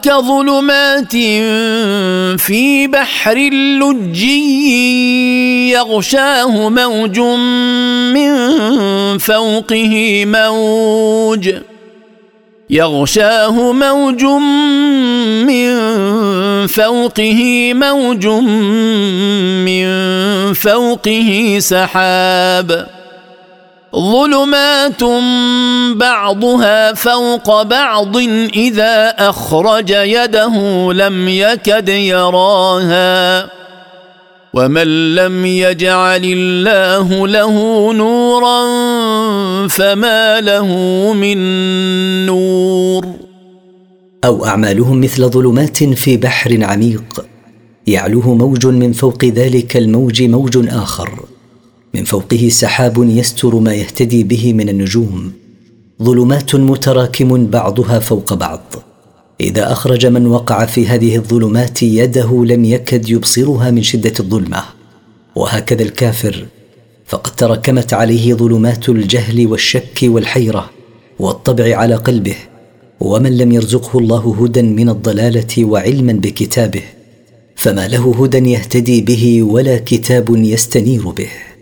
كظلمات في بحر لجي يغشاه موج من فوقه موج من فوقه سحاب ظلمات بعضها فوق بعض إذا أخرج يده لم يكد يراها ومن لم يجعل الله له نورا فما له من نور. أو أعمالهم مثل ظلمات في بحر عميق يعلوه موج من فوق ذلك الموج موج آخر من فوقه سحاب يستر ما يهتدي به من النجوم ظلمات متراكم بعضها فوق بعض إذا أخرج من وقع في هذه الظلمات يده لم يكد يبصرها من شدة الظلمة. وهكذا الكافر فقد تراكمت عليه ظلمات الجهل والشك والحيرة والطبع على قلبه ومن لم يرزقه الله هدى من الضلالة وعلما بكتابه فما له هدى يهتدي به ولا كتاب يستنير به.